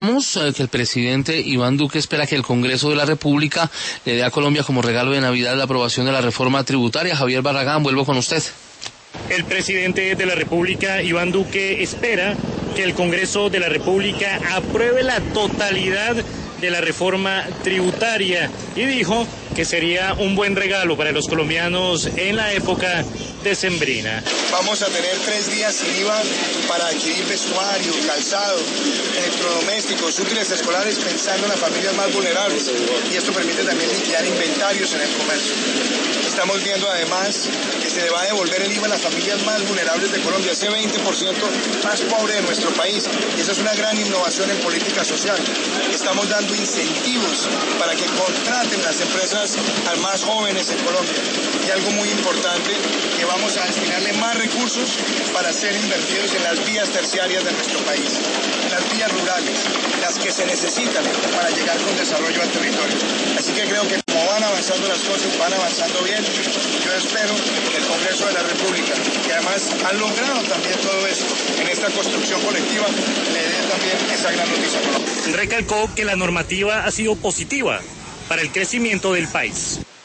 Que el presidente Iván Duque espera que el Congreso de la República le dé a Colombia como regalo de Navidad la aprobación de la reforma tributaria. Javier Barragán, vuelvo con usted. El presidente de la República, Iván Duque, espera que el Congreso de la República apruebe la totalidad de la reforma tributaria y dijo que sería un buen regalo para los colombianos en la época decembrina. Vamos a tener 3 días sin IVA para adquirir vestuario, calzado, electrodomésticos, útiles escolares, pensando en las familias más vulnerables, y esto permite también liquidar inventarios en el comercio. Estamos viendo además que se le va a devolver el IVA a las familias más vulnerables de Colombia, ese 20% más pobre de nuestro país, y esa es una gran innovación en política social. Estamos dando incentivos para que contraten las empresas a más jóvenes en Colombia, y algo muy importante, que vamos a destinarle más recursos para ser invertidos en las vías terciarias de nuestro país, en las vías rurales, las que se necesitan para llegar con desarrollo al territorio. Así que creo que como van avanzando las cosas, van avanzando bien. Yo espero que el Congreso de la República, que además han logrado también todo esto en esta construcción colectiva, le dé también esa gran noticia a Colombia. Recalcó que la normativa ha sido positiva para el crecimiento del país.